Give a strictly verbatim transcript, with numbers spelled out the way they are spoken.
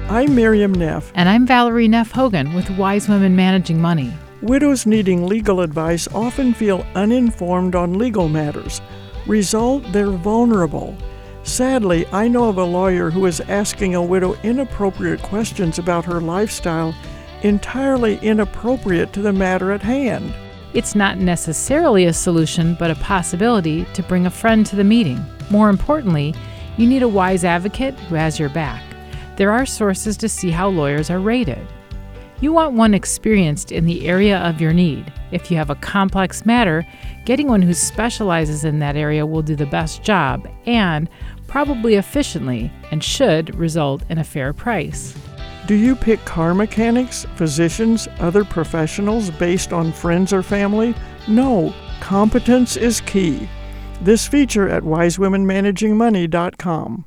I'm Miriam Neff. And I'm Valerie Neff Hogan with Wise Women Managing Money. Widows needing legal advice often feel uninformed on legal matters. Result, they're vulnerable. Sadly, I know of a lawyer who is asking a widow inappropriate questions about her lifestyle, entirely inappropriate to the matter at hand. It's not necessarily a solution, but a possibility to bring a friend to the meeting. More importantly, you need a wise advocate who has your back. There are sources to see how lawyers are rated. You want one experienced in the area of your need. If you have a complex matter, getting one who specializes in that area will do the best job and probably efficiently and should result in a fair price. Do you pick car mechanics, physicians, other professionals based on friends or family? No, competence is key. This feature at wise women managing money dot com.